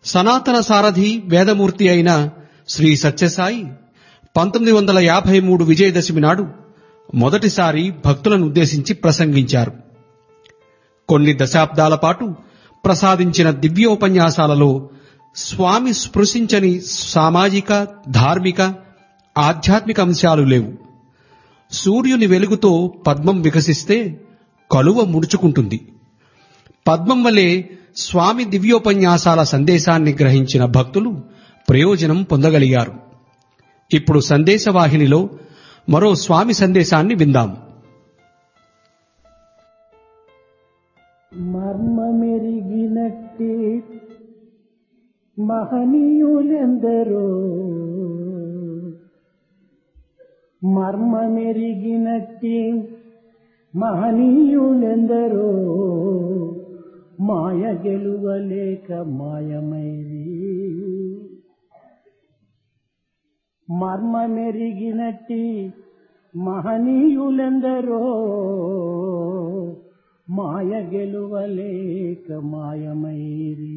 సనాతన సారథి వేదమూర్తి అయిన శ్రీ సత్యసాయి 1953 విజయదశమి నాడు మొదటిసారి భక్తులను ఉద్దేశించి ప్రసంగించారు. కొన్ని దశాబ్దాల పాటు ప్రసాదించిన దివ్యోపన్యాసాలలో స్వామి స్పృశించని సామాజిక, ధార్మిక, ఆధ్యాత్మిక అంశాలు లేవు. సూర్యుని వెలుగుతో పద్మం వికసిస్తే కలువ ముడుచుకుంటుంది. పద్మం వలె స్వామి దివ్యోపన్యాసాల సందేశాన్ని గ్రహించిన భక్తులు ప్రయోజనం పొందగలిగారు. ఇప్పుడు సందేశవాహినిలో మరో స్వామి సందేశాన్ని విందాం. మర్మమెరిగినట్టి మహనీయులెందరో, మర్మమెరిగినట్టి మహనీయులెందరో, మాయ గెలువలేక మాయమైరి. మర్మమెరిగినట్టి మహనీయులెందరో, మాయ గెలువలేక మాయమైరి.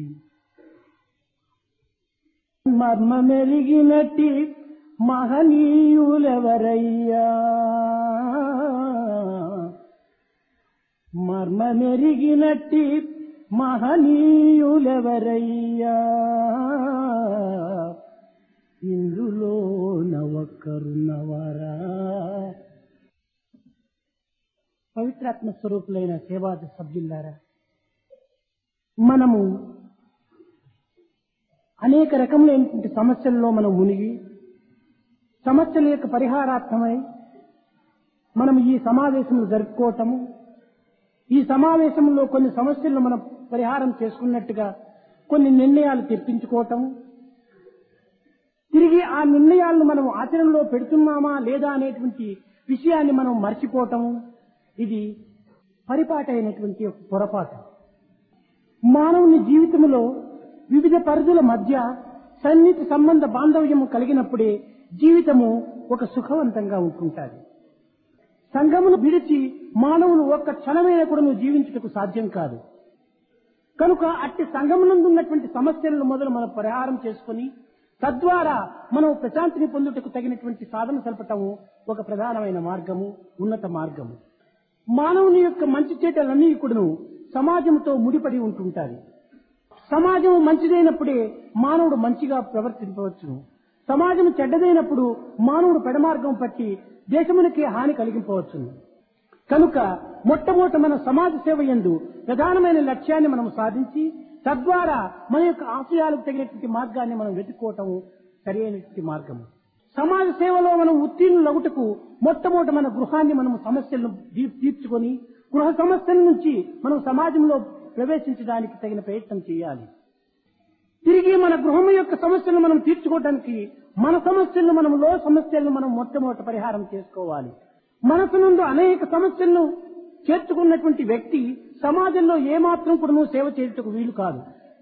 మర్మమెరిగినట్టి మహనీయులెవరయ్యా, మర్మమెరిగినట్టి మహనీయులెవరయ్యా, ఇందులో నవకరుణవరా. పవిత్రాత్మ స్వరూపులైన సేవాద సభ్యులారా, మనము అనేక రకములైనటువంటి సమస్యల్లో మనం మునిగి సమస్యల యొక్క పరిహారార్థమై మనం ఈ సమావేశంలో జరుపుకోవటము, ఈ సమావేశంలో కొన్ని సమస్యలను మనం పరిహారం చేసుకున్నట్టుగా కొన్ని నిర్ణయాలు తెప్పించుకోవటము, తిరిగి ఆ నిర్ణయాలను మనం ఆచరణలో పెడుతున్నామా లేదా అనేటువంటి విషయాన్ని మనం మర్చిపోవటము, ఇది పరిపాటైనటువంటి ఒక పొరపాటు. మానవుని జీవితంలో వివిధ పరిధుల మధ్య సన్నిహిత సంబంధ బాంధవ్యము కలిగినప్పుడే జీవితము ఒక సుఖవంతంగా ఉంటుంటుంది. సంఘమును విడిచి మానవులు ఒక్క క్షణమైన కూడా జీవించుటకు సాధ్యం కాదు. కనుక అట్టి సంఘమునందు ఉన్నటువంటి సమస్యలను మొదలు మనం పరిహారం చేసుకుని తద్వారా మనం ప్రశాంతిని పొందుటకు తగినటువంటి సాధన సల్పటము ఒక ప్రధానమైన మార్గము, ఉన్నత మార్గము. మానవుని యొక్క మంచి చేటలన్నీ కూడాను సమాజంతో ముడిపడి ఉంటుంటాయి. సమాజం మంచిదైనప్పుడే మానవుడు మంచిగా ప్రవర్తించవచ్చును. సమాజం చెడ్డదైనప్పుడు మానవుడు పెడమార్గం పట్టి దేశమునికి హాని కలిగింపవచ్చును. కనుక మొట్టమొదట మన సమాజ సేవ యందు ప్రధానమైన లక్ష్యాన్ని మనం సాధించి తద్వారా మన యొక్క ఆశయాలకు తగినటువంటి మార్గాన్ని మనం వెతుక్కోవటం సరైనటువంటి మార్గము. సమాజ సేవలో మనం ఉత్తీర్ణులగుటకు మొట్టమొదట మన గృహాన్ని మనం సమస్యలను తీర్చుకొని గృహ సమస్యల నుంచి మనం సమాజంలో ప్రవేశించడానికి తగిన ప్రయత్నం చేయాలి. తిరిగి మన గృహం యొక్క సమస్యలను మనం తీర్చుకోవడానికి మన సమస్యలను మనం సమస్యలను మనం మొట్టమొదటి పరిహారం చేసుకోవాలి. మనసు నుండి అనేక సమస్యలను చేర్చుకున్నటువంటి వ్యక్తి సమాజంలో ఏమాత్రం కూడా సేవ చేయటకు వీలు కాదు.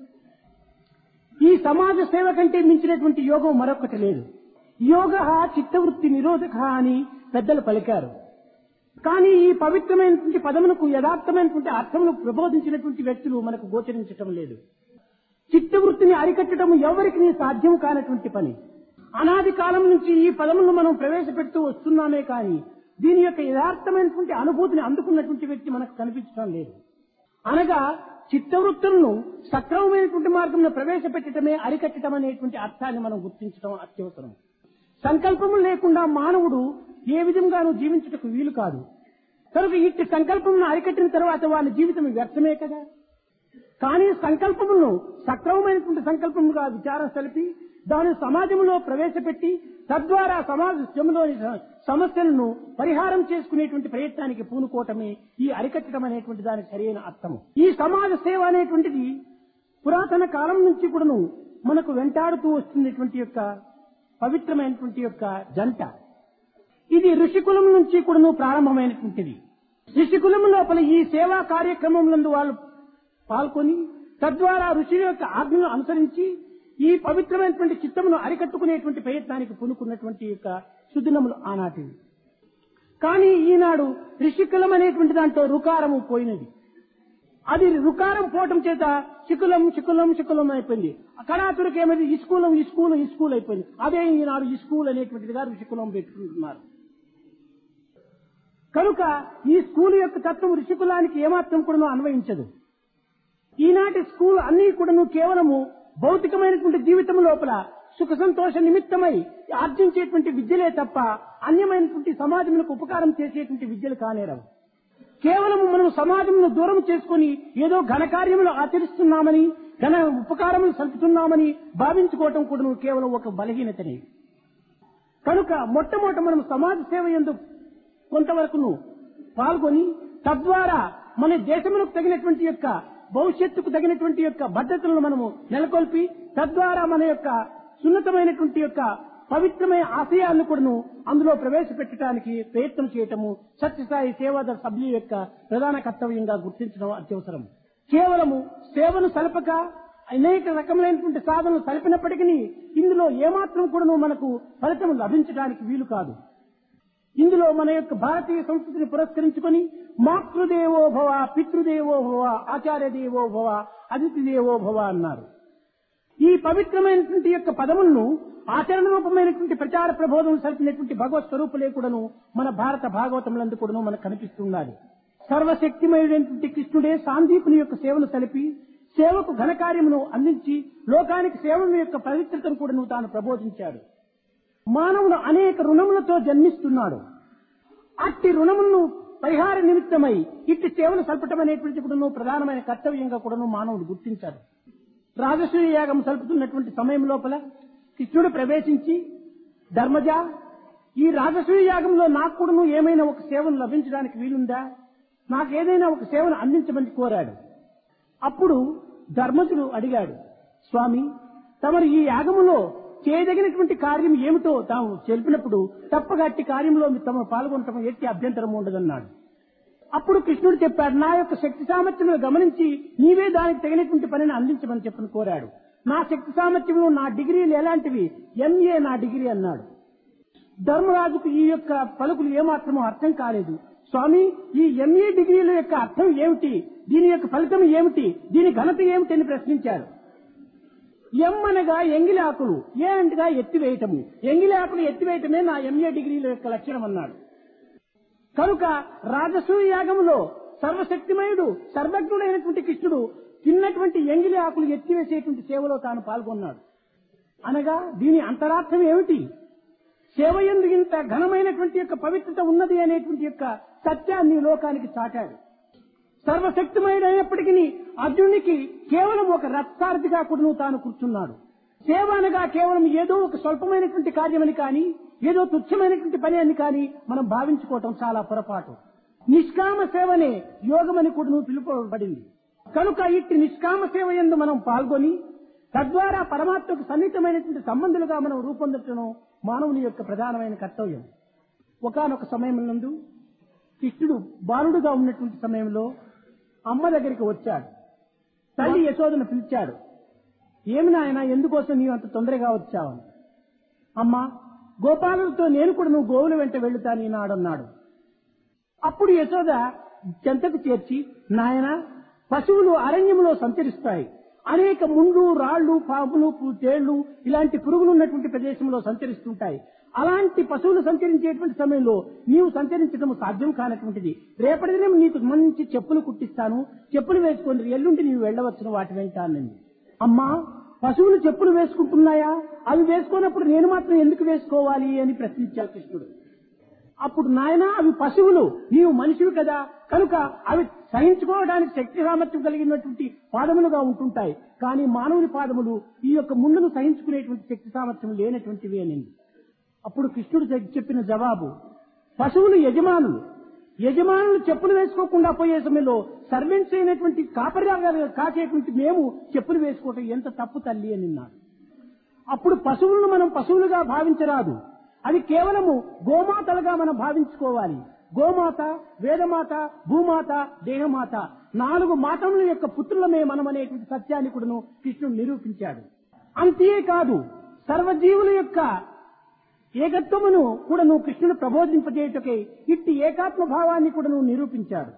ఈ సమాజ సేవ కంటే మించినటువంటి యోగం మరొకటి లేదు. యోగ చిత్తవృత్తి నిరోధక అని పెద్దలు పలికారు. కానీ ఈ పవిత్రమైనటువంటి పదమునకు యథార్థమైనటువంటి అర్థమును ప్రబోధించినటువంటి వ్యక్తులు మనకు గోచరించటం లేదు. చిత్తవృత్తిని అరికట్టడం ఎవరికి సాధ్యం కానటువంటి పని. అనాది కాలం నుంచి ఈ పదములను మనం ప్రవేశపెడుతూ వస్తున్నామే కానీ దీని యొక్క యథార్థమైనటువంటి అనుభూతిని అందుకున్నటువంటి వ్యక్తి మనకు కనిపించడం లేదు. అనగా చిత్తవృత్తులను సక్రమమైనటువంటి మార్గంలో ప్రవేశపెట్టడమే అరికట్టడం అనేటువంటి అర్థాన్ని మనం గుర్తించడం అత్యవసరం. సంకల్పము లేకుండా మానవుడు ఏ విధంగానూ జీవించుటకు వీలు కాదు. కనుక ఇట్టి సంకల్పమును అరికట్టిన తర్వాత వాళ్ళ జీవితం వ్యర్థమే కదా. కానీ సంకల్పములను సక్రమమైనటువంటి సంకల్పముగా విచారం సలిపి దాని సమాజంలో ప్రవేశపెట్టి తద్వారా సమాజంలోని సమస్యలను పరిహారం చేసుకునేటువంటి ప్రయత్నానికి పూనుకోవటమే ఈ అరికట్టడం అనేటువంటి దానికి సరైన అర్థము. ఈ సమాజ సేవ అనేటువంటిది పురాతన కాలం నుంచి కూడాను మనకు వెంటాడుతూ వస్తున్నటువంటి యొక్క పవిత్రమైనటువంటి యొక్క జంట. ఇది ఋషికులం నుంచి కూడాను ప్రారంభమైనటువంటిది. ఋషికులం లోపల ఈ సేవా కార్యక్రమంలో వాళ్ళు పాల్గొని తద్వారా ఋషుల యొక్క ఆజ్ఞను అనుసరించి ఈ పవిత్రమైనటువంటి చిత్తమును అరికట్టుకునేటువంటి ప్రయత్నానికి పూనుకున్నటువంటి యొక్క సుదినములు ఆనాటివి. కానీ ఈనాడు ఋషికులం అనేటువంటి దాంట్లో రుకారము పోయినది. అది రుకారం పోవటం చేత శికులం శికులం శికులం అయిపోయింది. కళాతుడికి ఏమైంది ఇస్కూలం ఇస్కూల్ ఇస్కూల్ అయిపోయింది. అదే ఈనాడు ఇస్కూల్ అనేటువంటిదిగా ఋషికులం పెట్టుకుంటున్నారు. కనుక ఈ స్కూల్ యొక్క తత్వం ఋషికులానికి ఏమాత్రం కూడా అన్వయించదు. ఈనాటి స్కూల్ అన్ని కూడాను కేవలము భౌతికమైనటువంటి జీవితం లోపల సుఖ సంతోష నిమిత్తమై ఆర్జించేటువంటి విద్యలే తప్ప అన్యమైనటువంటి సమాజములకు ఉపకారం చేసేటువంటి విద్యలు కానేరవు. కేవలం మనం సమాజంను దూరం చేసుకుని ఏదో ఘనకార్యములు ఆచరిస్తున్నామని ఘన ఉపకారములు సల్పుతున్నామని భావించుకోవటం కూడా కేవలం ఒక బలహీనతనే. కనుక మొట్టమొదట మనం సమాజ సేవ యందు కొంతవరకు పాల్గొని తద్వారా మన దేశములకు తగినటువంటి యొక్క భవిష్యత్తుకు తగినటువంటి యొక్క భద్రతలను మనము నెలకొల్పి తద్వారా మన యొక్క సున్నతమైనటువంటి యొక్క పవిత్రమైన ఆశయాలను కూడాను అందులో ప్రవేశపెట్టడానికి ప్రయత్నం చేయటము సత్యసాయి సేవాదళ సభ్యుల యొక్క ప్రధాన కర్తవ్యంగా గుర్తించడం అత్యవసరం. కేవలము సేవను సలపక అనేక రకములైనటువంటి సాధనలు సలిపినప్పటికీ ఇందులో ఏమాత్రం కూడాను మనకు ఫలితం లభించడానికి వీలు కాదు. ఇందులో మన యొక్క భారతీయ సంస్కృతిని పురస్కరించుకొని మాతృదేవో భవ, పితృదేవో భవ, ఆచార్య దేవో భవ, అతిథి దేవో భవ అన్నారు. ఈ పవిత్రమైనటువంటి యొక్క పదములను ఆచరణ రూపమైనటువంటి ప్రచార ప్రబోధనలు సరిపినటువంటి భగవత్ స్వరూపులే కూడాను మన భారత భాగవతములందు కూడాను మనకు కనిపిస్తున్నది. సర్వశక్తిమయుడైనటువంటి కృష్ణుడే సాందీపుని యొక్క సేవను సలిపి సేవకు ఘనకార్యమును అందించి లోకానికి సేవల యొక్క పవిత్రతను కూడాను తాను ప్రబోధించాడు. మానవుడు అనేక రుణములతో జన్మిస్తున్నాడు. అట్టి రుణములను పరిహార నిమిత్తమై ఇట్టి సేవలు సల్పటం అనేటువంటి కూడాను ప్రధానమైన కర్తవ్యంగా కూడాను మానవుడు గుర్తించాడు. రాజసూయ యాగం సల్పుతున్నటువంటి సమయం లోపల కృష్ణుడు ప్రవేశించి ధర్మజ, ఈ రాజసూయ యాగంలో నాకు కూడాను ఏమైనా ఒక సేవను లభించడానికి వీలుందా, నాకేదైనా ఒక సేవను అందించమని కోరాడు. అప్పుడు ధర్మజుడు అడిగాడు, స్వామి తమరు ఈ యాగములో చేయదగినటువంటి కార్యం ఏమిటో తాము తెలిపినప్పుడు తప్పగా అట్టి కార్యంలో తమ పాల్గొనటం ఎట్టి అభ్యంతరం ఉండదన్నాడు. అప్పుడు కృష్ణుడు చెప్పాడు, నా యొక్క శక్తి సామర్థ్యములు గమనించి నీవే దానికి తగినటువంటి పనిని అందించమని చెప్పని కోరాడు. నా శక్తి సామర్థ్యంలో నా డిగ్రీలు ఎలాంటివి, ఎంఏ నా డిగ్రీ అన్నాడు. ధర్మరాజుకు ఈ యొక్క పలుకులు ఏమాత్రమూ అర్థం కాలేదు. స్వామి ఈ ఎంఏ డిగ్రీల యొక్క అర్థం ఏమిటి, దీని యొక్క ఫలితం ఏమిటి, దీని ఘనత ఏమిటి అని ప్రశ్నించాడు. ఎం అనగా ఎంగిలి ఆకులు, ఏ అంటగా ఎత్తివేయటము, ఎంగిలి ఆకులు ఎత్తివేయటమే నా ఎంఏ డిగ్రీల యొక్క లక్షణం అన్నాడు. కనుక రాజసూయ యాగములో సర్వశక్తిమయుడు సర్వజ్ఞుడైనటువంటి కృష్ణుడు తిన్నటువంటి ఎంగిలి ఆకులు ఎత్తివేసేటువంటి సేవలో తాను పాల్గొన్నాడు. అనగా దీని అంతరార్థం ఏమిటి, సేవ యందు ఇంత ఘనమైనటువంటి యొక్క పవిత్రత ఉన్నది అనేటువంటి యొక్క సత్యాన్ని లోకానికి చాటాడు. సర్వశక్తిమయుడైనప్పటికీ అర్జునునికి కేవలం ఒక రథసారథిగా కూడా తాను కూర్చున్నాడు. సేవ అనగా కేవలం ఏదో ఒక స్వల్పమైనటువంటి కార్యమని కానీ ఏదో తుచ్చమైనటువంటి పని అని కానీ మనం భావించుకోవటం చాలా పొరపాటు. నిష్కామ సేవనే యోగమని కూడా పిలుపబడింది. కనుక ఇట్టి నిష్కామ సేవ యందు మనం పాల్గొని తద్వారా పరమాత్మకు సన్నిహితమైనటువంటి సంబంధులుగా మనం రూపొందటం మానవుని యొక్క ప్రధానమైన కర్తవ్యం. ఒకానొక సమయం నందు కృష్ణుడు బాలుడుగా ఉన్నటువంటి సమయంలో అమ్మ దగ్గరికి వచ్చాడు. తల్లి యశోదను పిలిచాడు, ఏమి నాయన ఎందుకోసం నీవు అంత తొందరగా వచ్చావని. అమ్మా గోపాలులతో నేను కూడా నువ్వు గోవుల వెంట వెళ్తాను ఈనాడన్నాడు. అప్పుడు యశోద చెంతకు చేర్చి, నాయన పశువులు అరణ్యంలో సంచరిస్తాయి, అనేక ముండ్లు రాళ్లు పాములు తేళ్లు ఇలాంటి పురుగులు ఉన్నటువంటి ప్రదేశంలో సంచరిస్తుంటాయి. అలాంటి పశువులు సంచరించేటువంటి సమయంలో నీవు సంచరించడం సాధ్యం కానటువంటిది. రేపటి దినం నీకు మంచి చెప్పులు కుట్టిస్తాను, చెప్పులు వేసుకొని ఎల్లుండి నీవు వెళ్లవచ్చును వాటి వెంట అన్నది. అమ్మా పశువులు చెప్పులు వేసుకుంటున్నాయా, అవి వేసుకున్నప్పుడు నేను మాత్రం ఎందుకు వేసుకోవాలి అని ప్రశ్నించాడు కృష్ణుడు. అప్పుడు నాయన అవి పశువులు, నీవు మనిషివి కదా, కనుక అవి సహించుకోవడానికి శక్తి సామర్థ్యం కలిగినటువంటి పాదములుగా ఉంటుంటాయి. కానీ మానవుని పాదములు ఈ యొక్క ముందును సహించుకునేటువంటి శక్తి సామర్థ్యం లేనటువంటివి అని. అప్పుడు కృష్ణుడు చెప్పిన జవాబు, పశువులు యజమానులు చెప్పులు వేసుకోకుండా పోయే సమయంలో సర్వెంట్స్ అయినటువంటి కాపరిగా కాచేటువంటి మేము చెప్పులు వేసుకోవటం ఎంత తప్పు తల్లి అని అన్నాడు. అప్పుడు పశువులను మనం పశువులుగా భావించరాదు, అవి కేవలము గోమాతలుగా మనం భావించుకోవాలి. గోమాత, వేదమాత, భూమాత, దేహమాత 4 మాతముల యొక్క పుత్రులమే మనం అనేటువంటి సత్యాన్ని కూడాను కృష్ణుడు నిరూపించాడు. అంతేకాదు సర్వజీవుల యొక్క ఏకత్వమును కూడాను కృష్ణుడు ప్రబోధింపజేయుటకై ఇట్టి ఏకాత్మ భావాన్ని కూడాను నిరూపించాడు.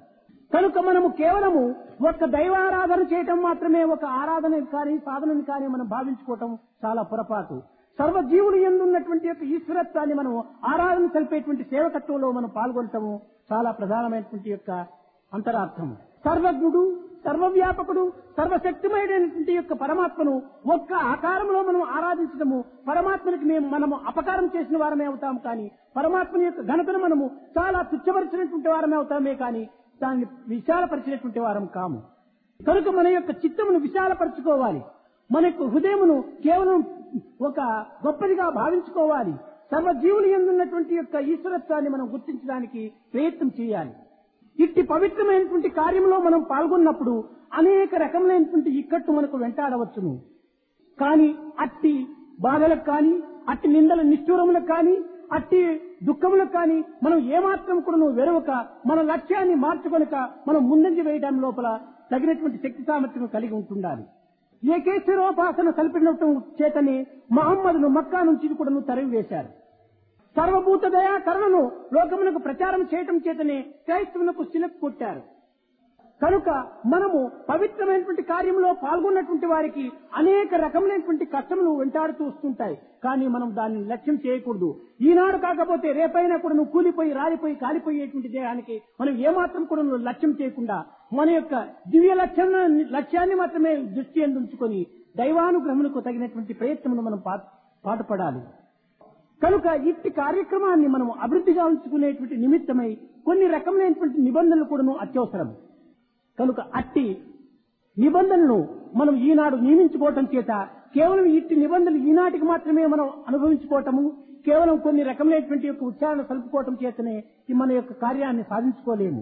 కనుక మనము కేవలము ఒక్క దైవారాధన చేయటం మాత్రమే ఒక ఆరాధన కానీ సాధనని కానీ మనం భావించుకోవటం చాలా పొరపాటు. సర్వజీవులు యందు ఉన్నటువంటి యొక్క ఈశ్వరత్వాన్ని మనం ఆరాధన తెలిపేటువంటి సేవకత్వంలో మనం పాల్గొనటము చాలా ప్రధానమైనటువంటి యొక్క అంతరార్థము. సర్వజ్ఞుడు, సర్వవ్యాపకుడు, సర్వశక్తిమయుడైనటువంటి యొక్క పరమాత్మను ఒక్క ఆకారంలో మనం ఆరాధించడము పరమాత్మనికి మనము అపకారం చేసిన వారమే అవుతాం కానీ పరమాత్మని యొక్క ఘనతను మనము చాలా తుచ్చపరిచినటువంటి వారమే అవుతామే కానీ దాన్ని విశాలపరిచినటువంటి వారం కాము. కనుక మన యొక్క చిత్తమును విశాలపరచుకోవాలి. మన యొక్క హృదయమును కేవలం ఒక గొప్పదిగా భావించుకోవాలి. సర్వజీవులు ఎందున్నటువంటి యొక్క ఈశ్వరత్వాన్ని మనం గుర్తించడానికి ప్రయత్నం చేయాలి. ఇట్టి పవిత్రమైనటువంటి కార్యంలో మనం పాల్గొన్నప్పుడు అనేక రకములైనటువంటి ఇక్కట్టు మనకు వెంటాడవచ్చును. కానీ అట్టి బాధలకు కానీ అట్టి నిందల నిష్ఠూరములకు కానీ అట్టి దుఃఖములకు కానీ మనం ఏమాత్రం కూడా వెరవక మన లక్ష్యాన్ని మార్చుకొనక మనం ముందంజ వేయడం లోపల తగినటువంటి శక్తి సామర్థ్యం కలిగి ఉంటుండాలి. ఏకేశ్వరోపాసన కల్పించడం చేతనే మహమ్మదును మక్కా నుంచి కూడా తరిమివేశారు. సర్వభూత దయా కరుణను లోకమునకు ప్రచారం చేయటం చేతనే క్రైస్తవులకు శిలకు కొట్టారు. కనుక మనము పవిత్రమైనటువంటి కార్యంలో పాల్గొన్నటువంటి వారికి అనేక రకములైనటువంటి కష్టములు వెంటాడుతూ వస్తుంటాయి. కానీ మనం దాన్ని లక్ష్యం చేయకూడదు. ఈనాడు కాకపోతే రేపైనా కూడా నువ్వు కూలిపోయి రాలిపోయి కాలిపోయేటువంటి దేహానికి మనం ఏమాత్రం కూడా లక్ష్యం చేయకుండా మన యొక్క దివ్య లక్ష్యాన్ని మాత్రమే దృష్టి ఉంచుకొని దైవానుగ్రహములకు తగినటువంటి ప్రయత్నమును మనం పాటుపడాలి. కనుక ఇట్టి కార్యక్రమాన్ని మనం అభివృద్ధిగా ఉంచుకునేటువంటి నిమిత్తమై కొన్ని రకములైనటువంటి నిబంధనలు కూడా అత్యవసరం. కనుక అట్టి నిబంధనలను మనం ఈనాడు నియమించుకోవటం చేత కేవలం ఇట్టి నిబంధనలు ఈనాటికి మాత్రమే మనం అనుభవించుకోవటము, కేవలం కొన్ని రకములైనటువంటి యొక్క ఉచ్చారణ కలుపుకోవటం చేతనే మన యొక్క కార్యాన్ని సాధించుకోలేము.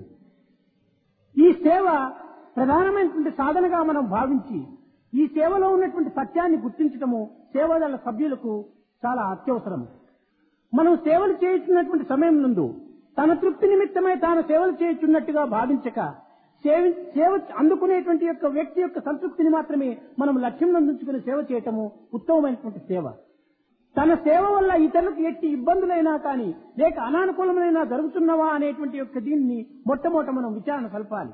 ఈ సేవ ప్రధానమైనటువంటి సాధనగా మనం భావించి ఈ సేవలో ఉన్నటువంటి సత్యాన్ని గుర్తించటము సేవదళ సభ్యులకు చాలా అత్యవసరం. మనం సేవలు చేస్తున్నటువంటి సమయం నందు తన తృప్తి నిమిత్తమై తాను సేవలు చేయుచున్నట్టుగా భావించక సేవ అందుకునేటువంటి యొక్క వ్యక్తి యొక్క సంతృప్తిని మాత్రమే మనం లక్ష్యం నందుకుని సేవ చేయటము ఉత్తమమైనటువంటి సేవ. తన సేవ వల్ల ఇతరులకు ఎట్టి ఇబ్బందులైనా కానీ లేక అనానుకూలమైనా జరుగుతున్నవా అనేటువంటి యొక్క దీన్ని మొట్టమొదట మనం విచారణ కలపాలి.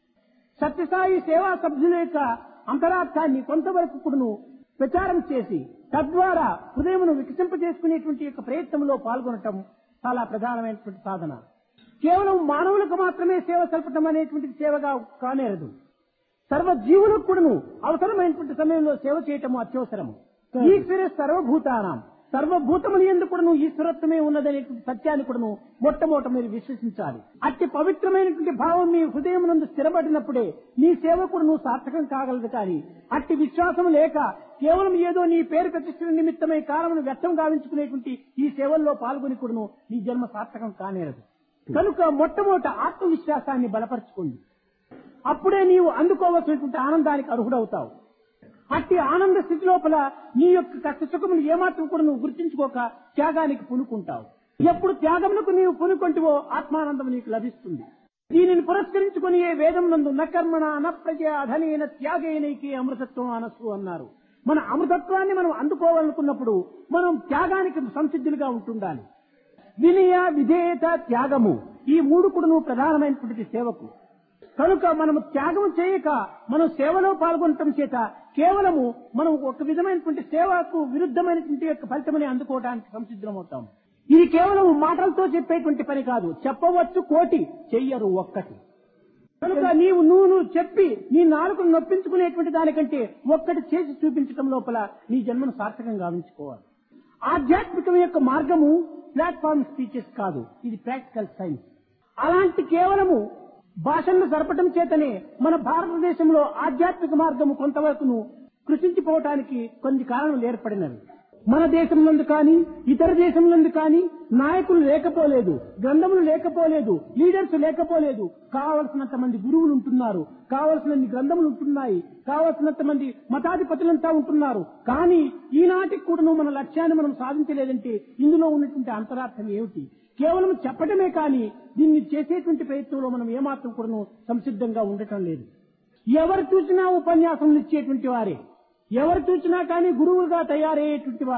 సత్యసాయి సేవా సభ్యుల యొక్క అంతరార్థాన్ని కొంతవరకు కూడాను ప్రచారం చేసి తద్వారా హృదయమును వికసింపజేసుకునేటువంటి యొక్క ప్రయత్నంలో పాల్గొనటం చాలా ప్రధానమైనటువంటి సాధన. కేవలం మానవులకు మాత్రమే సేవ సల్పటం అనేటువంటి సేవగా కానేరదు. సర్వజీవులకు కూడాను అవసరమైనటువంటి సమయంలో సేవ చేయటము అత్యవసరము. ఈశ్వర సర్వభూతానాం, సర్వభూతములు ఎందుకు కూడాను ఈశ్వరత్వమే ఉన్నదనేటువంటి సత్యాన్ని కూడాను మొట్టమొదట మీరు విశ్వసించాలి. అట్టి పవిత్రమైనటువంటి భావం మీ హృదయం నందు స్థిరపడినప్పుడే నీ సేవ కూడాను సార్థకం కాగలదు. కానీ అట్టి విశ్వాసం లేక కేవలం ఏదో నీ పేరు ప్రతిష్ఠల నిమిత్తమై కాలమును వ్యర్థం గావించుకునేటువంటి ఈ సేవల్లో పాల్గొని కూడాను నీ జన్మ సార్థకం కానేరదు. కనుక మొట్టమొదట ఆత్మవిశ్వాసాన్ని బలపరచుకోండి. అప్పుడే నీవు అందుకోవలసినటువంటి ఆనందానికి అర్హుడవుతావు. అట్టి ఆనంద స్థితి లోపల నీ యొక్క కష్ట సుఖములు ఏమాత్రం కూడా నువ్వు గుర్తించుకోక త్యాగానికి పూనుకుంటావు. ఎప్పుడు త్యాగములకు నీవు పూనుకుంటువో ఆత్మానందం నీకు లభిస్తుంది. దీనిని పురస్కరించుకుని ఏ వేదం నందు నకర్మణ అనప్రజ అధనేన త్యాగేనైకి అమృతత్వం అనసు అన్నారు. మన అమృతత్వాన్ని మనం అందుకోవాలనుకున్నప్పుడు మనం త్యాగానికి సంసిద్ధులుగా ఉంటుండాలి. వినయ, విధేయత, త్యాగము ఈ మూడు కూడా ప్రధానమైనటువంటి సేవకు. కనుక మనము త్యాగం చేయక మనం సేవలో పాల్గొనటం చేత కేవలము మనం ఒక విధమైనటువంటి సేవకు విరుద్ధమైనటువంటి యొక్క ఫలితమని అందుకోవడానికి సంసిద్ధమవుతాం. ఇది కేవలం మాటలతో చెప్పేటువంటి పని కాదు. చెప్పవచ్చు కోటి, చెయ్యరు ఒక్కటి. కనుక నువ్వు చెప్పి నీ నాలుకను నొప్పించుకునేటువంటి దానికంటే ఒక్కటి చేసి చూపించడం లోపల నీ జన్మను సార్థకంగా గావించుకోవాలి. ఆధ్యాత్మికం యొక్క మార్గము ప్లాట్ఫామ్ స్పీచెస్ కాదు, ఇది ప్రాక్టికల్ సైన్స్. అలాంటి కేవలము భాషలను జరపడం చేతనే మన భారతదేశంలో ఆధ్యాత్మిక మార్గము కొంతవరకు కృషించిపోవటానికి కొన్ని కారణాలు ఏర్పడినవి. మన దేశం నందు కానీ ఇతర దేశం నందు కానీ నాయకులు లేకపోలేదు, గ్రంథములు లేకపోలేదు, లీడర్స్ లేకపోలేదు. కావలసినంత మంది గురువులు ఉంటున్నారు, కావలసినన్ని గ్రంథములు ఉంటున్నాయి, కావలసినంత మంది మతాధిపతులంతా ఉంటున్నారు. కానీ ఈనాటికి కూడా మన లక్ష్యాన్ని మనం సాధించలేదంటే ఇందులో ఉన్నటువంటి అంతరార్థం ఏమిటి? కేవలం చెప్పడమే కానీ దీన్ని చేసేటువంటి ప్రయత్నంలో మనం ఏమాత్రం కూడా సంసిద్ధంగా ఉండటం లేదు. ఎవరు చూసినా ఉపన్యాసం ఇచ్చేటువంటి వారే, ఎవరు చూసినా కానీ గురువుగా తయారయ్యేటువంటి వారే,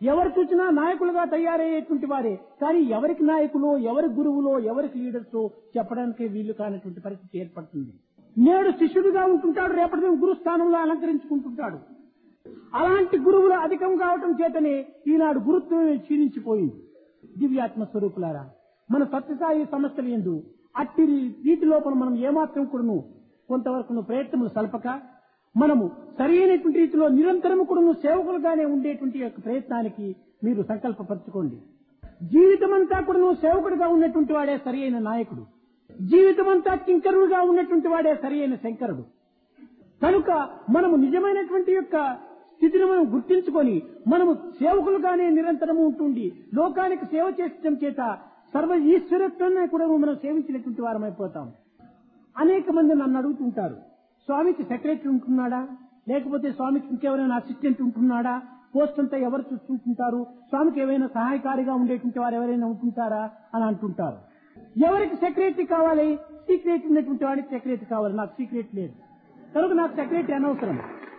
ఎవరు చూసినా నాయకులుగా తయారయ్యేటువంటి వారే, కానీ ఎవరికి నాయకులో, ఎవరి గురువులో, ఎవరికి లీడర్స్ చెప్పడానికి వీలు కానటువంటి పరిస్థితి ఏర్పడుతుంది. నేడు శిష్యుడిగా ఉంటుంటాడు, రేపటి గురు స్థానంలో అలంకరించుకుంటుంటాడు. అలాంటి గురువులు అధికం కావటం చేతనే ఈనాడు గురుత్వమే క్షీణించిపోయింది. దివ్యాత్మ స్వరూపులారా, మన సత్యసాయి సంస్థల యందు అట్టి రీతి లోపల మనం ఏమాత్రం కూడాను కొంతవరకు ప్రయత్నములు సల్పక మనము సరైనటువంటి రీతిలో నిరంతరము కూడాను సేవకులుగానే ఉండేటువంటి యొక్క ప్రయత్నానికి మీరు సంకల్పపరచుకోండి. జీవితమంతా కూడాను సేవకుడిగా ఉన్నటువంటి వాడే సరి అయిన నాయకుడు, జీవితమంతా కింకరుడుగా ఉన్నటువంటి వాడే సరి అయిన శంకరుడు. కనుక మనము నిజమైనటువంటి యొక్క స్థితిని మనం గుర్తించుకొని మనము సేవకులుగానే నిరంతరము ఉంటుండి లోకానికి సేవ చేయడం చేత సర్వ ఈశ్వరత్వాన్ని కూడా మనం సేవించినటువంటి వారమైపోతాం. అనేక మంది నన్ను అడుగుతుంటారు, స్వామికి సెక్రటరీ ఉంటున్నాడా, లేకపోతే స్వామికి ఇంకెవరైనా అసిస్టెంట్ ఉంటున్నాడా, పోస్ట్ అంతా ఎవరు చూస్తుంటారు, స్వామికి ఏవైనా సహాయకారిగా ఉండేటువంటి వారు ఎవరైనా ఉంటుంటారా అని అంటుంటారు. ఎవరికి సెక్రటరీ కావాలి? సీక్రెట్ ఉన్నటువంటి వాడికి సెక్రటరీ కావాలి. నాకు సీక్రెట్ లేదు కనుక నాకు సెక్రటరీ అనవసరం.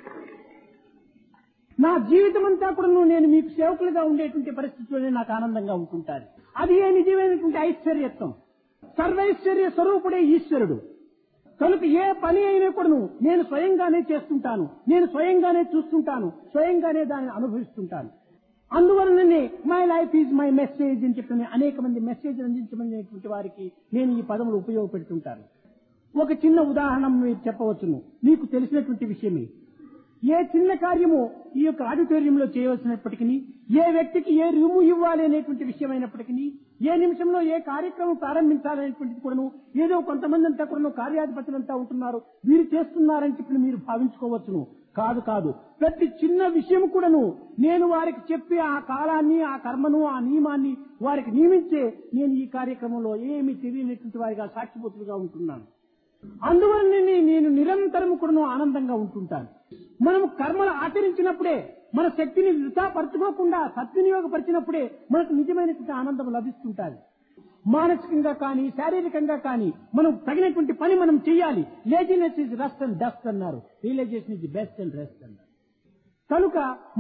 నా జీవితం అంతా కూడా నేను మీకు సేవకులుగా ఉండేటువంటి పరిస్థితిలోనే నాకు ఆనందంగా ఉంటుంటాను. అది ఏ నిజమైనటువంటి ఐశ్వర్యత్వం. సర్వైశ్వర్య స్వరూపుడే ఈశ్వరుడు. కనుక ఏ పని అయినా కూడా నేను స్వయంగానే చేస్తుంటాను, నేను స్వయంగానే చూస్తుంటాను, స్వయంగానే దాన్ని అనుభవిస్తుంటాను. అందువలననే my life is my message అని చెప్పిన అనేక మంది మెసేజ్ అందించమనేటువంటి వారికి నేను ఈ పదములు ఉపయోగపెడుతుంటాను. ఒక చిన్న ఉదాహరణ మీరు చెప్పవచ్చును, మీకు తెలిసినటువంటి విషయమే. ఏ చిన్న కార్యము ఈ యొక్క ఆడిటోరియంలో చేయవలసినప్పటికీ, ఏ వ్యక్తికి ఏ రూము ఇవ్వాలి అనేటువంటి విషయమైనప్పటికీ, ఏ నిమిషంలో ఏ కార్యక్రమం ప్రారంభించాలనేటువంటిది కూడాను ఏదో కొంతమంది అంతా కూడా కార్యాధిపతులంతా ఉంటున్నారు, వీరు చేస్తున్నారని చెప్పి మీరు భావించుకోవచ్చును. కాదు కాదు, ప్రతి చిన్న విషయం కూడాను నేను వారికి చెప్పి ఆ కాలాన్ని, ఆ కర్మను, ఆ నియమాన్ని వారికి నియమించే నేను ఈ కార్యక్రమంలో ఏమీ తెలియనటువంటి వారిగా సాక్షిపోతులుగా ఉంటున్నాను. అందువల్ల నేను నిరంతరం కూడా ఆనందంగా ఉంటుంటాను. మనం కర్మలు ఆచరించినప్పుడే, మన శక్తిని వృథా పరచుకోకుండా సద్వినియోగపరిచినప్పుడే మనకు నిజమైనటువంటి ఆనందం లభిస్తుంటాది. మానసికంగా కానీ శారీరకంగా కానీ మనం తగినటువంటి పని మనం చేయాలి. Laziness is rest and dust అన్నారు, realisation is the best and rest అన్నారు. కనుక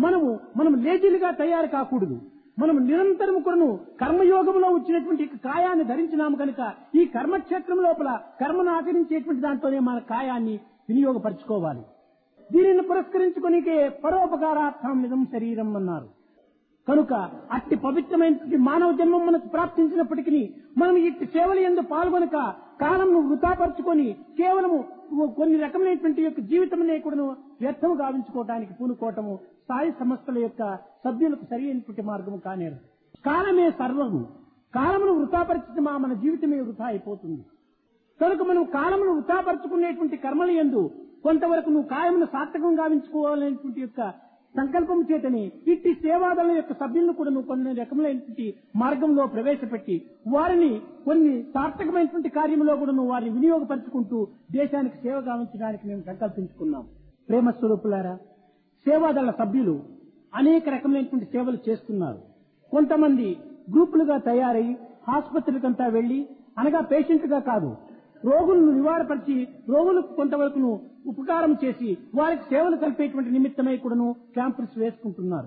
మనం లేజీలుగా తయారు కాకూడదు. మనం నిరంతరం కూడాను కర్మయోగంలో వచ్చినటువంటి కాయాన్ని ధరించినాము కనుక ఈ కర్మక్షేత్రం లోపల కర్మను ఆచరించేటువంటి దాంట్లోనే మన కాయాన్ని వినియోగపరచుకోవాలి. దీనిని పురస్కరించుకునికే పరోపకారార్థం నిజం శరీరం అన్నారు. కనుక అట్టి పవిత్రమైనటువంటి మానవ జన్మం మనకు ప్రాప్తించినప్పటికీ మనం ఇట్టి సేవల యందు పాల్గొనక కాలంను వృథాపరుచుకొని కేవలము కొన్ని రకమైనటువంటి యొక్క జీవితమనే కూడా వ్యర్థము గావించుకోవడానికి పూనుకోవటము సాయి సంస్థల యొక్క సభ్యులకు సరి అయినటువంటి మార్గము కానేరు. కాలమే సర్వము. కాలమును వృథాపరిచితే మన జీవితమే వృథా అయిపోతుంది. కనుక మనం కాలమును వృథాపరుచుకునేటువంటి కర్మల యందు కొంతవరకు నువ్వు కాయమును సార్థకం గావించుకోవాలనేటువంటి యొక్క సంకల్పం చేతని ఇట్టి సేవాదళ యొక్క సభ్యులను కూడా నువ్వు కొన్ని రకములైనటువంటి మార్గంలో ప్రవేశపెట్టి వారిని కొన్ని సార్థకమైనటువంటి కార్యంలో కూడా నువ్వు వారిని వినియోగపరుచుకుంటూ దేశానికి సేవ గావించడానికి మేము సంకల్పించుకున్నాం. ప్రేమ స్వరూపులారా, సేవాదళ సభ్యులు అనేక రకమైనటువంటి సేవలు చేస్తున్నారు. కొంతమంది గ్రూపులుగా తయారై ఆసుపత్రులకంతా వెళ్లి, అనగా పేషెంట్గా కాదు, రోగులను నివారపరిచి రోగులకు కొంతవరకు ఉపకారం చేసి వారికి సేవలు కలిపేటువంటి నిమిత్తమై కూడాను క్యాంపులు వేసుకుంటున్నారు.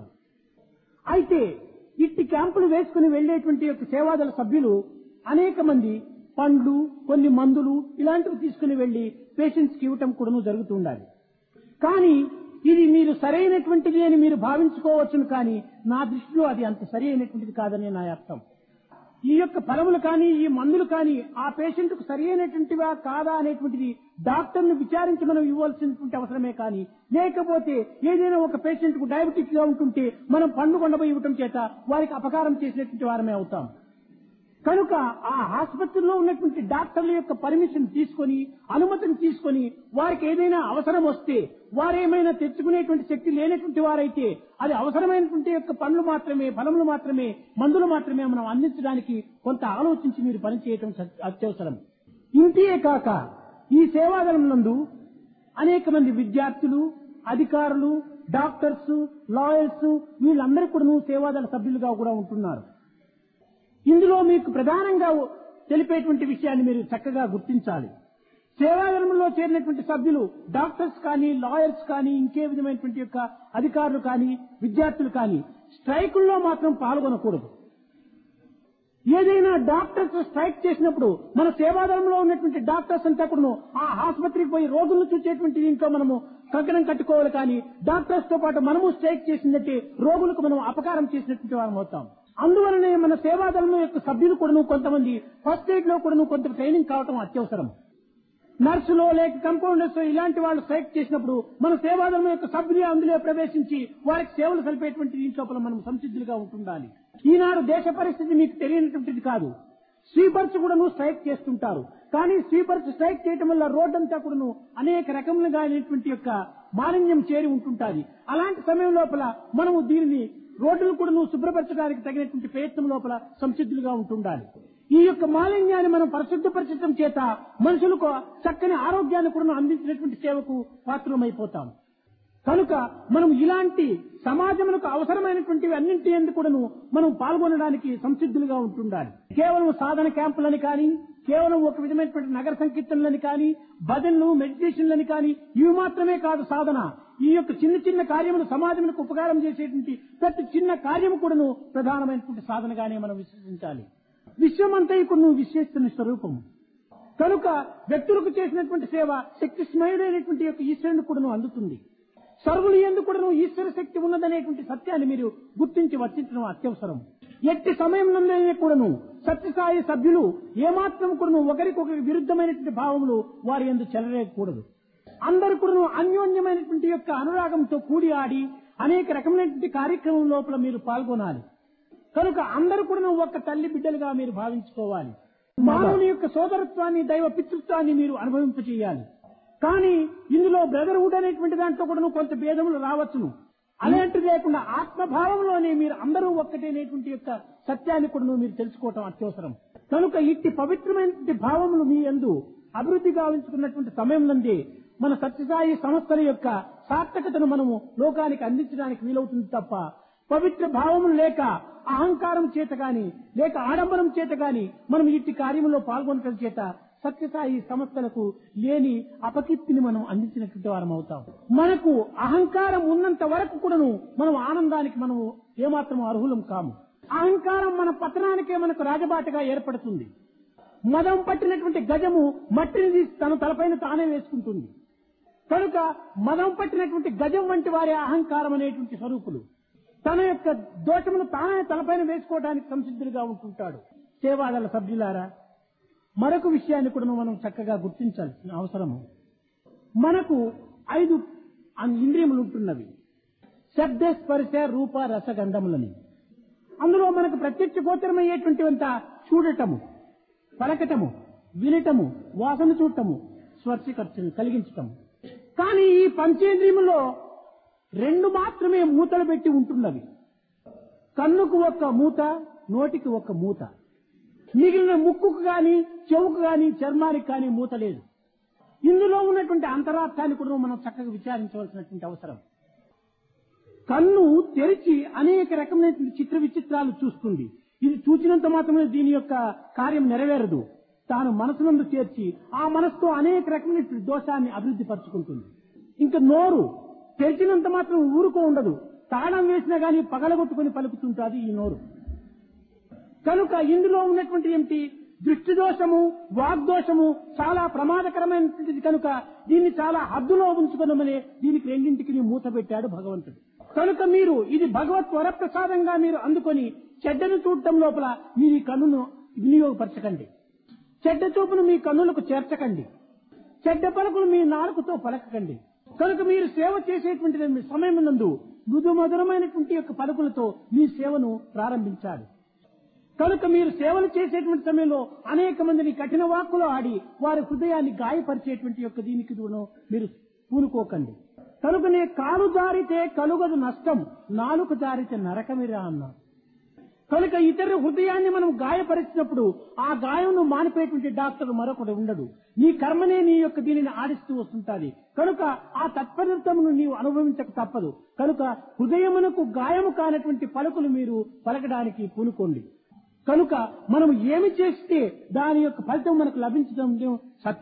అయితే ఇట్టి క్యాంపులు వేసుకుని వెళ్లేటువంటి యొక్క సేవాదళ సభ్యులు అనేక మంది పండ్లు, కొన్ని మందులు ఇలాంటివి తీసుకుని వెళ్లి పేషెంట్స్ కి ఇవ్వటం కూడాను జరుగుతుండాలి. కానీ ఇది మీరు సరైనటువంటిది అని మీరు భావించుకోవచ్చును, కానీ నా దృష్టిలో అది అంత సరి అయినటువంటిది కాదని నా అర్థం. ఈ యొక్క ఫలములు కానీ ఈ మందులు కానీ ఆ పేషెంట్ కు సరి అయినటువంటివా కాదా అనేటువంటిది డాక్టర్ను విచారించి మనం ఇవ్వాల్సినటువంటి అవసరమే. కానీ లేకపోతే ఏదైనా ఒక పేషెంట్ కు డయాబెటిక్ గా ఉంటుంటే మనం పండు కొండపోయి ఇవ్వటం చేత వారికి అపకారం చేసినటువంటి వారమే అవుతాం. కనుక ఆ ఆసుపత్రిలో ఉన్నటువంటి డాక్టర్ల యొక్క పర్మిషన్ తీసుకొని, అనుమతిని తీసుకొని వారికి ఏదైనా అవసరం వస్తే, వారేమైనా తెచ్చుకునేటువంటి శక్తి లేనటువంటి వారైతే అది అవసరమైనటువంటి యొక్క పండ్లు మాత్రమే, ఫలములు మాత్రమే, మందులు మాత్రమే మనం అందించడానికి కొంత ఆలోచించి మీరు పనిచేయటం అత్యవసరం. ఇంతే కాక ఈ సేవాదళం నందు అనేక మంది విద్యార్థులు, అధికారులు, డాక్టర్స్, లాయర్స్ వీళ్ళందరూ కూడా సేవాదళ సభ్యులుగా కూడా ఉంటున్నారు. ఇందులో మీకు ప్రధానంగా తెలిపేటువంటి విషయాన్ని మీరు చక్కగా గుర్తించాలి. సేవాదళంలో చేరినటువంటి సభ్యులు డాక్టర్స్ కానీ, లాయర్స్ కానీ, ఇంకే విధమైనటువంటి యొక్క అధికారులు కానీ, విద్యార్థులు కానీ స్ట్రైకుల్లో మాత్రం పాల్గొనకూడదు. ఏదైనా డాక్టర్స్ స్ట్రైక్ చేసినప్పుడు మన సేవాదళంలో ఉన్నటువంటి డాక్టర్స్ అంతా కూడా ఆ ఆసుపత్రికి పోయి రోగులను చూసేటువంటి దీంట్లో మనము కంకణం కట్టుకోవాలి. కానీ డాక్టర్స్ తో పాటు మనము స్ట్రైక్ చేసినట్టే రోగులకు మనం అపకారం చేసినటువంటి వారం అవుతాం. అందువలనే మన సేవాదళం యొక్క సభ్యులు కూడా కొంతమంది ఫస్ట్ ఎయిడ్ లో కూడా కొంత ట్రైనింగ్ కావటం అత్యవసరం. నర్సులో లేక కంపౌండర్స్ ఇలాంటి వాళ్ళు స్ట్రైక్ చేసినప్పుడు మన సేవాదళం యొక్క సభ్యులు అందులో ప్రవేశించి వారికి సేవలు సలిపేటువంటి దీంట్లో మనం సంసిద్ధులుగా ఉంటుండాలి. ఈనాడు దేశ పరిస్థితి మీకు తెలియనటువంటిది కాదు. స్వీపర్స్ కూడా స్ట్రైక్ చేస్తుంటారు. కానీ స్వీపర్స్ స్ట్రైక్ చేయడం వల్ల రోడ్డంతా కూడా అనేక రకములుగా అయినటువంటి యొక్క మాలిన్యం చేరి ఉంటుంటాది. అలాంటి సమయం లోపల మనము దీనిని రోడ్డును కూడా శుభ్రపరచడానికి తగినటువంటి ప్రయత్నం లోపల సంసిద్ధులుగా ఉంటుండాలి. ఈ యొక్క మాలిన్యాన్ని మనం పరిశుద్ధపరచడం చేత మనుషులకు చక్కని ఆరోగ్యాన్ని కూడా అందించినటువంటి సేవకు పాత్రమైపోతాం. కనుక మనం ఇలాంటి సమాజములకు అవసరమైనటువంటివి అన్నింటి ఎందుకు కూడాను మనం పాల్గొనడానికి సంసిద్ధులుగా ఉంటుండాలి. కేవలం సాధన క్యాంపులని కానీ, కేవలం ఒక విధమైనటువంటి నగర సంకీర్తనలని కానీ, భజనలు, మెడిటేషన్లని కానీ ఇవి మాత్రమే కాదు సాధన. ఈ యొక్క చిన్న చిన్న కార్యములు సమాజములకు ఉపకారం చేసేటువంటి ప్రతి చిన్న కార్యము కూడాను ప్రధానమైనటువంటి సాధనగానే మనం విశ్వసించాలి. విశ్వమంతా ఇప్పుడు విశ్వేస్తున్న స్వరూపం కనుక వ్యక్తులకు చేసినటువంటి సేవ శక్తి స్మయుడైనటువంటి యొక్క ఈశ్వరుని కూడా అందుతుంది. సర్వులు ఎందుకు కూడా ఈశ్వర శక్తి ఉన్నదనేటువంటి సత్యాన్ని మీరు గుర్తించి వర్తించడం అత్యవసరం. ఎట్టి సమయంలోనే కూడాను సత్యసాయి సభ్యులు ఏమాత్రం కూడా ఒకరికొకరికి విరుద్ధమైనటువంటి భావములు వారి యందు చెలరేయకూడదు. అందరూ కూడా అన్యోన్యమైనటువంటి యొక్క అనురాగంతో కూడి ఆడి అనేక రకమైనటువంటి కార్యక్రమం లోపల మీరు పాల్గొనాలి. కనుక అందరూ కూడా ఒక్క తల్లి బిడ్డలుగా మీరు భావించుకోవాలి. మానవుని యొక్క సోదరత్వాన్ని, దైవ పితృత్వాన్ని మీరు అనుభవింపచేయాలి. కానీ ఇందులో బ్రదర్హుడ్ అనేటువంటి దాంట్లో కూడా కొంత భేదములు రావచ్చును. అలాంటిది లేకుండా ఆత్మభావంలోనే మీరు అందరూ ఒక్కటేనేటువంటి యొక్క సత్యాన్ని కూడా మీరు తెలుసుకోవటం అత్యవసరం. కనుక ఇట్టి పవిత్రమైనటువంటి భావములు మీ యందు అభివృద్ధి గావించుకున్నటువంటి సమయంలోనే మన సత్యసాయి సంస్థల యొక్క సార్థకతను మనము లోకానికి అందించడానికి వీలవుతుంది తప్ప పవిత్ర భావములు లేక అహంకారం చేత గాని, లేక ఆడంబరం చేత గాని మనం ఇట్టి కార్యములో పాల్గొనటం చేత సత్యసాయి సంస్థలకు లేని అపకీర్తిని మనం అందించినటువంటి వారం అవుతాం. మనకు అహంకారం ఉన్నంత వరకు కూడాను మనం ఆనందానికి మనము ఏమాత్రం అర్హులం కాము. అహంకారం మన పతనానికే మనకు రాజబాటగా ఏర్పడుతుంది. మదం పట్టినటువంటి గజము మట్టిని తీసి తన తలపైన తానే వేసుకుంటుంది. కనుక మదం పట్టినటువంటి గజం వంటి వారి అహంకారం అనేటువంటి స్వరూపులు తన యొక్క దోషమును తానే తలపైన వేసుకోవడానికి సంసిద్ధులుగా ఉంటుంటాడు. సేవాదళ సభ్యులారా, మరొక విషయాన్ని కూడా మనం చక్కగా గుర్తించాల్సిన అవసరము. మనకు 5 ఇంద్రియములు ఉంటున్నవి. శబ్ద, స్పర్శ, రూప, రసగంధములని. అందులో మనకు ప్రత్యక్ష గోచరమయ్యేటువంటివంత చూడటము, పలకటము, వినటము, వాసన చూడటము, స్పర్శ కలిగించటము. కానీ ఈ పంచేంద్రియములో 2 మాత్రమే మూతలు పెట్టి ఉంటున్నవి. కన్నుకు ఒక మూత, నోటికి ఒక మూత. మిగిలిన ముక్కుకు గాని, చెవుకు గాని, చర్మానికి కానీ మూత లేదు. ఇందులో ఉన్నటువంటి అంతరార్థాన్ని కూడా మనం చక్కగా విచారించవలసినటువంటి అవసరం. కన్ను తెరిచి అనేక రకమైనటువంటి చిత్ర విచిత్రాలు చూస్తుంది. ఇది చూచినంత మాత్రమే దీని యొక్క కార్యం నెరవేరదు. తాను మనసునందు చేర్చి ఆ మనసుతో అనేక రకమైన దోషాన్ని అభివృద్ధి పరుచుకుంటుంది. ఇంకా నోరు తెరిచినంత మాత్రం ఊరుకో ఉండదు. తాళం వేసినా గానీ పగలగొట్టుకుని పలుకుతుంటుంది ఈ నోరు. కనుక ఇందులో ఉన్నటువంటి ఏమిటి దృష్టి దోషము, వాగ్దోషము చాలా ప్రమాదకరమైనటువంటిది. కనుక దీన్ని చాలా హద్దులో ఉంచుకున్నామని దీనికి 2ంటికి మూత పెట్టాడు భగవంతుడు. కనుక మీరు ఇది భగవత్ వరప్రసాదంగా మీరు అందుకొని చెడ్డను చూడటం లోపల మీరు ఈ కన్నును వినియోగపరచకండి. చెడ్డ చూపును మీ కన్నులకు చేర్చకండి. చెడ్డ పలుకులు మీ నాలుకతో పలకకండి. కనుక మీరు సేవ చేసేటువంటి సమయం నందు మృదు మధురమైనటువంటి యొక్క పలుకులతో మీ సేవను ప్రారంభించాలి. కనుక మీరు సేవలు చేసేటువంటి సమయంలో అనేక మందిని కఠిన వాక్కులు ఆడి వారి హృదయాన్ని గాయపరిచేటువంటి యొక్క దీనికి మీరు పూనుకోకండి. కనుకనే కాలు జారితే కలుగదు నష్టం, నాలుక జారితే నరకమిరా అన్నారు. కనుక ఇతర హృదయాన్ని మనం గాయపరిచినప్పుడు ఆ గాయంను మానిపోయేటువంటి డాక్టర్ మరొకటి ఉండడు. నీ కర్మనే నీ యొక్క దీనిని ఆడిస్తూ వస్తుంటాది. కనుక ఆ తత్పరతమును నీవు అనుభవించక తప్పదు. కనుక హృదయమునకు గాయము కానటువంటి పలుకులు మీరు పలకడానికి పూనుకోండి. కనుక మనం ఏమి చేస్తే దాని యొక్క ఫలితం మనకు లభించడం సత్యము.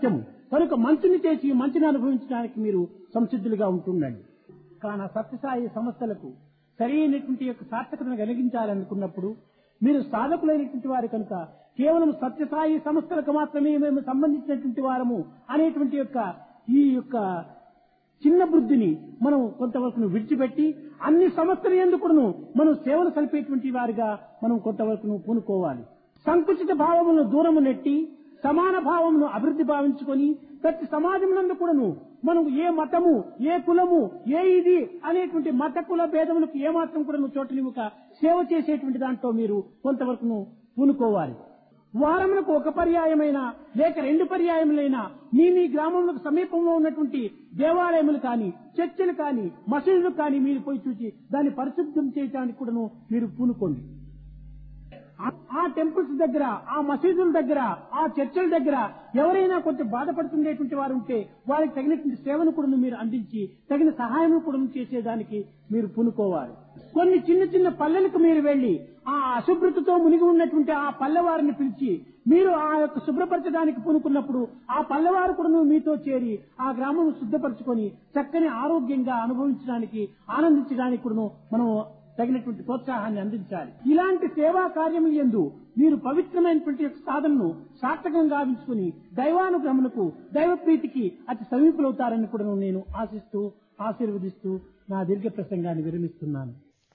కనుక మంచిని చేసి మంచిని అనుభవించడానికి మీరు సంసిద్ధులుగా ఉంటుండండి. కాన సత్యసాయి సంస్థలకు సరైనటువంటి యొక్క సార్థకతను కలిగించాలనుకున్నప్పుడు మీరు సాధకులైనటువంటి వారు కనుక కేవలం సత్యసాయి సంస్థలకు మాత్రమే మేము సంబంధించినటువంటి వారము అనేటువంటి యొక్క ఈ యొక్క చిన్న బుద్ధిని మనం కొంతవరకు విడిచిపెట్టి అన్ని సంస్థల ఎందుకును మనం సేవలు సలిపేటువంటి వారిగా మనం కొంతవరకు పూనుకోవాలి. సంకుచిత భావములను దూరము నెట్టి సమాన భావమును అభివృద్ధి భావించుకొని ప్రతి సమాజమునందు కూడాను మనం ఏ మతము, ఏ కులము, ఏ ఇది అనేటువంటి మత కుల భేదములకు ఏమాత్రం కూడా చోటనివ్వక సేవ చేసేటువంటి దాంట్లో మీరు కొంతవరకు పూనుకోవాలి. వారములకు ఒక పర్యాయమైనా లేక 2 పర్యాయములైనా మీ గ్రామంలో సమీపంలో ఉన్నటువంటి దేవాలయములు కానీ, చర్చిలు కానీ, మసీదులు కానీ మీరు పోయి చూసి దాన్ని పరిశుద్ధం చేయడానికి కూడాను మీరు పూనుకోండి. ఆ టెంపుల్స్ దగ్గర, ఆ మసీదుల దగ్గర, ఆ చర్చల దగ్గర ఎవరైనా కొంచెం బాధపడుతుండేటువంటి వారు ఉంటే వారికి తగినటువంటి సేవను కూడా మీరు అందించి తగిన సహాయం కూడా చేసేదానికి మీరు పూనుకోవాలి. కొన్ని చిన్న చిన్న పల్లెలకు మీరు వెళ్లి ఆ అశుభ్రతతో మునిగి ఉన్నటువంటి ఆ పల్లెవారిని పిలిచి మీరు ఆ యొక్క శుభ్రపరచడానికి పూనుకున్నప్పుడు ఆ పల్లెవారు కూడా మీతో చేరి ఆ గ్రామం శుద్ధపరచుకొని చక్కని ఆరోగ్యంగా అనుభవించడానికి, ఆనందించడానికి కూడా మనం తగినటువంటి ప్రోత్సాహాన్ని అందించాలి. ఇలాంటి సేవా కార్యములు యందు మీరు పవిత్రమైనటువంటి సాధనను సార్థకంగా గావించుకుని దైవానుగ్రహమునకు, దైవ ప్రీతికి అతి సమీపులవుతారని కూడా నేను ఆశిస్తూ, ఆశీర్వదిస్తూ నా దీర్ఘ ప్రసంగాన్ని విరమిస్తున్నాను.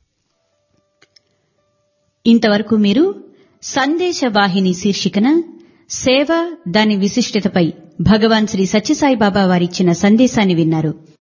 ఇంతవరకు మీరు సందేశవాహిని శీర్షికన సేవ, దాని విశిష్టతపై భగవాన్ శ్రీ సత్యసాయిబాబా వారిచ్చిన సందేశాన్ని విన్నారు.